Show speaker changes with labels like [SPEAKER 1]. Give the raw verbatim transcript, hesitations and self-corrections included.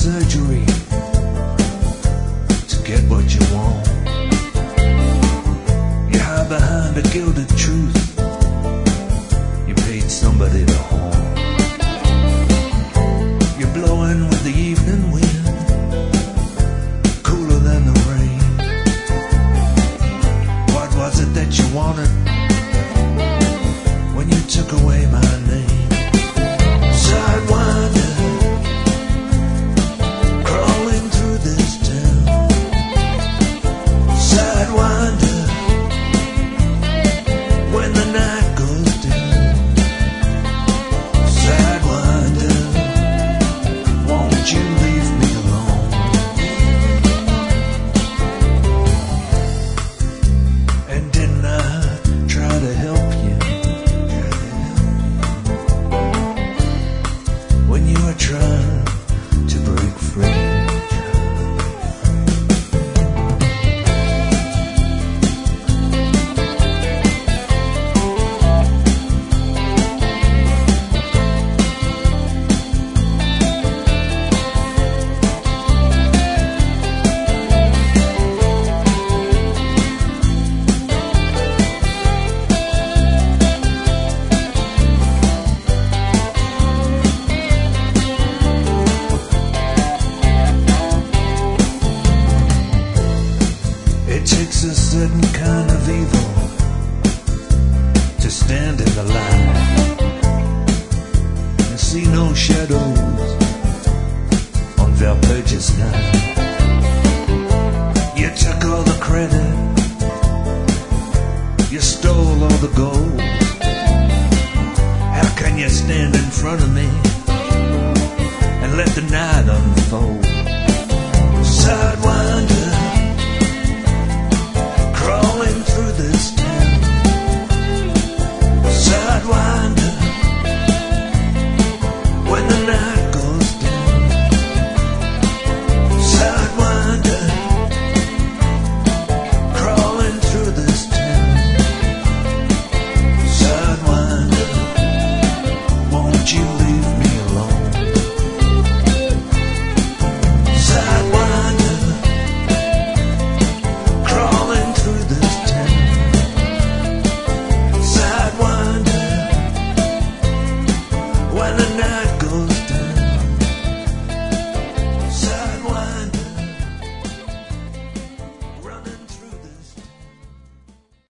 [SPEAKER 1] surgery to get what you want. You hide behind a gilded truth. You paid somebody to harm. You're blowing with the evening wind, cooler than the rain. What was it that you wanted when you took away my name? Sidewinder, crawling through this town. Sidewinder, when the night goes down. Sidewinder, won't you leave me alone? And didn't I try to help you when you were trying to break free? It takes a certain kind of evil to stand in the light and see no shadows on Valpurgis night. You took all the credit, you stole all the gold. How can you stand in front of me and let the night unfold? Sideways